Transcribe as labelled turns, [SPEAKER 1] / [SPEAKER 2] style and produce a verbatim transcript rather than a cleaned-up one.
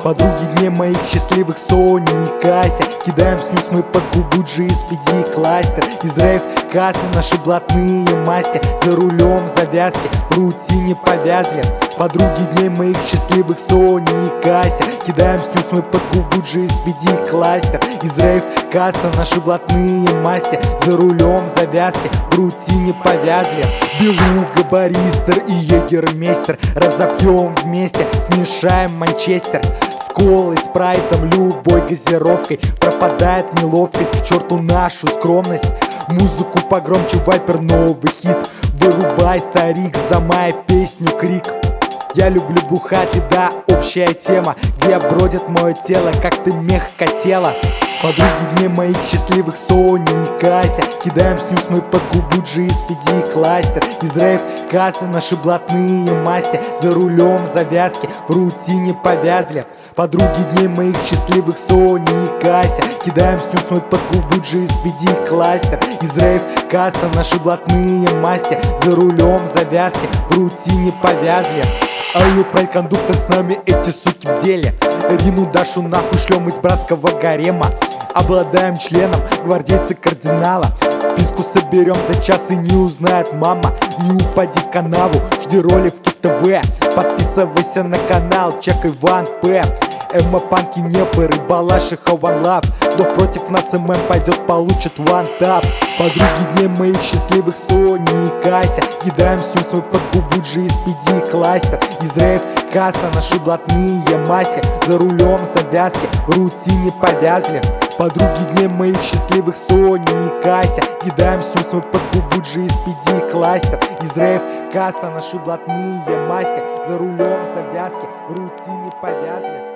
[SPEAKER 1] Подруги дней моих счастливых Сони и Кася. Кидаем снюс мы под губу джи эс пи ди кластер. Из рейв касты наши блатные масти. За рулем завязки в рутине повязли. Подруги дней моих счастливых Сони и Кася. Кидаем снюс мы под губу джи эс пи ди кластер. Из рейв каста наши блатные масти. За рулем завязки в рутине повязли. Белуга, баристер и егермейстер. Разопьем вместе, смешаем Манчестер. С колой, спрайтом, любой газировкой. Пропадает неловкость, к черту нашу скромность. Музыку погромче, вайпер, новый хит. Вырубай, старик, за моя песню крик. Я люблю бухать, и да, общая тема, где бродит мое тело, как ты мягкотела. Подруги дней моих счастливых Сони и Кася. Кидаем снюс мы под губу джи эс пи ди кластер. Из рейв касты наши блатные масти. За рулем завязки в рутине повязли. Подруги дней моих счастливых Сони и Кася. Кидаем снюс мы под губу джи эс пи ди кластер. Из рейв каста наши блатные масти. За рулем завязки в рутине повязли. Аю, прайд-кондуктор, с нами эти суки в деле. Рину, Дашу нахуй шлем из братского гарема. Обладаем членом гвардейцы кардинала. Писку соберем за час и не узнает мама. Не упади в канаву, жди роли в КТВ. Подписывайся на канал, чекай Ван П. Эмо, панки, непы, рыбалашиха, one love. Кто против нас ММ пойдет, получит one tap. Подруги дней моих счастливых Сони и Кася. Кидаем снюс мы под губу джи эс пи ди кластер. Из рейв каста наши блатные масти. За рулем завязки в рутине повязли. Подруги дней моих счастливых Сони и Кася. Кидаем снюс мы под губу джи эс пи ди кластер. Из рейв каста наши блатные масти. За рулем завязки в рутине повязли.